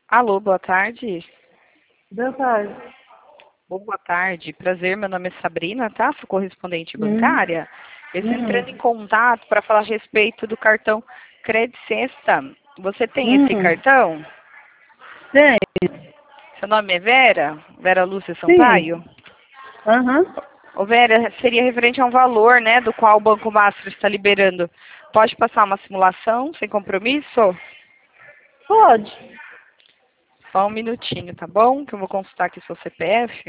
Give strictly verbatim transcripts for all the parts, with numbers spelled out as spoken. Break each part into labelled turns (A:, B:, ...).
A: Alô, boa tarde.
B: Boa tarde.
A: Boa tarde, prazer, meu nome é Sabrina, tá? Sou correspondente
B: Hum,
A: bancária. Eu estou entrando em
B: hum,
A: contato para falar a respeito do cartão Credit Sexta. Você tem esse
B: hum.
A: cartão?
B: Tem,
A: Seu nome é Vera? Vera Lúcia Sampaio?
B: sim. Aham.
A: Ô Vera, seria referente a um valor, né, do qual o Banco Master está liberando. Pode passar uma simulação sem compromisso?
B: Pode.
A: Só um minutinho, tá bom? Que eu vou consultar aqui seu C P F.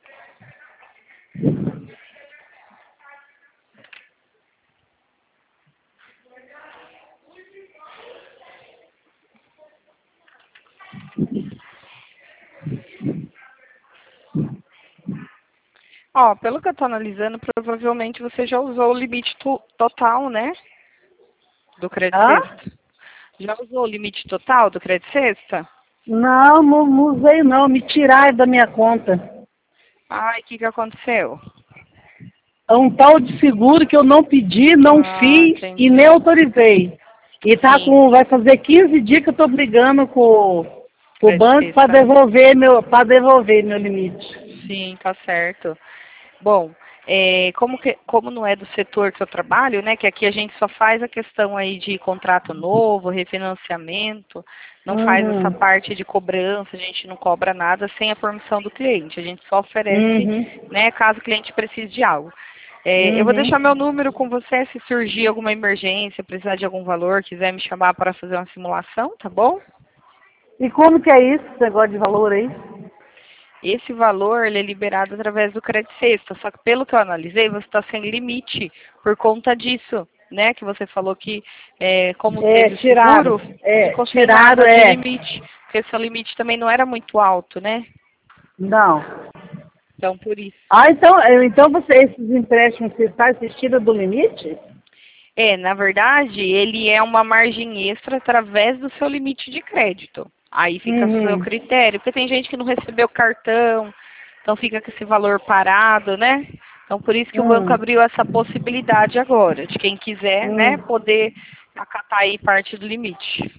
A: Ó, pelo que eu estou analisando, provavelmente você já usou o limite to- total, né? Do crédito
B: Hã?
A: sexta. Já usou o limite total do crédito sexta?
B: Não, não, não usei não. Me tiraram da minha conta.
A: Ai, o que que aconteceu?
B: É um tal de seguro que eu não pedi, não
A: Ah,
B: fiz e nem
A: entendi.
B: autorizei. E tá
A: Sim,
B: com, vai fazer quinze dias que eu tô brigando com, com o
A: crédito
B: banco para
A: sexta, né?
B: devolver meu, para devolver meu limite.
A: Sim, tá certo. Bom, é, como, que, como não é do setor que eu trabalho, né, que aqui a gente só faz a questão aí de contrato novo, refinanciamento, não faz essa
B: Uhum.
A: parte de cobrança, a gente não cobra nada sem a permissão do cliente, a gente só oferece,
B: Uhum.
A: né, caso o cliente precise de algo. É, eu vou deixar meu
B: Uhum.
A: número com você se surgir alguma emergência, precisar de algum valor, quiser me chamar para fazer uma simulação, tá bom?
B: E como que é isso, esse negócio de valor aí?
A: Esse valor ele é liberado através do crédito sexta, só que pelo que eu analisei, você está sem limite por conta disso, né? Que você falou que é, como
B: É,
A: teve o
B: tiraram.
A: seguro,
B: É,
A: ficou sem
B: tiraram,
A: nada de
B: é.
A: limite, porque seu limite também não era muito alto, né?
B: Não.
A: Então por isso.
B: Ah, então, eu- então você, esses empréstimos você está assistindo do limite?
A: É, na verdade, ele é uma margem extra através do seu limite de crédito. Aí fica a seu
B: Uhum.
A: critério, porque tem gente que não recebeu cartão, então fica com esse valor parado, né? Então por isso que o banco
B: Hum.
A: abriu essa possibilidade agora, de quem quiser, né,
B: Hum.
A: poder acatar aí parte do limite.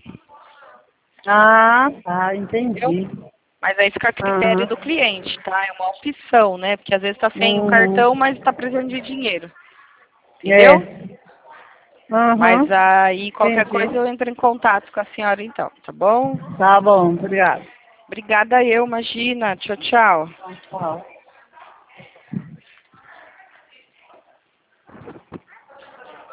B: Ah, tá,
A: Entendeu?
B: entendi.
A: Mas aí fica a critério
B: Aham.
A: do cliente, tá? É uma opção, né? Porque às vezes está sem o
B: Uhum.
A: cartão, mas está precisando de dinheiro. Entendeu?
B: É.
A: Mas
B: Aham.
A: aí qualquer coisa
B: Entendi.
A: eu entro em contato com a senhora então, tá bom?
B: Tá bom, obrigado.
A: Obrigada eu, imagina. Tchau, tchau.
B: Tchau.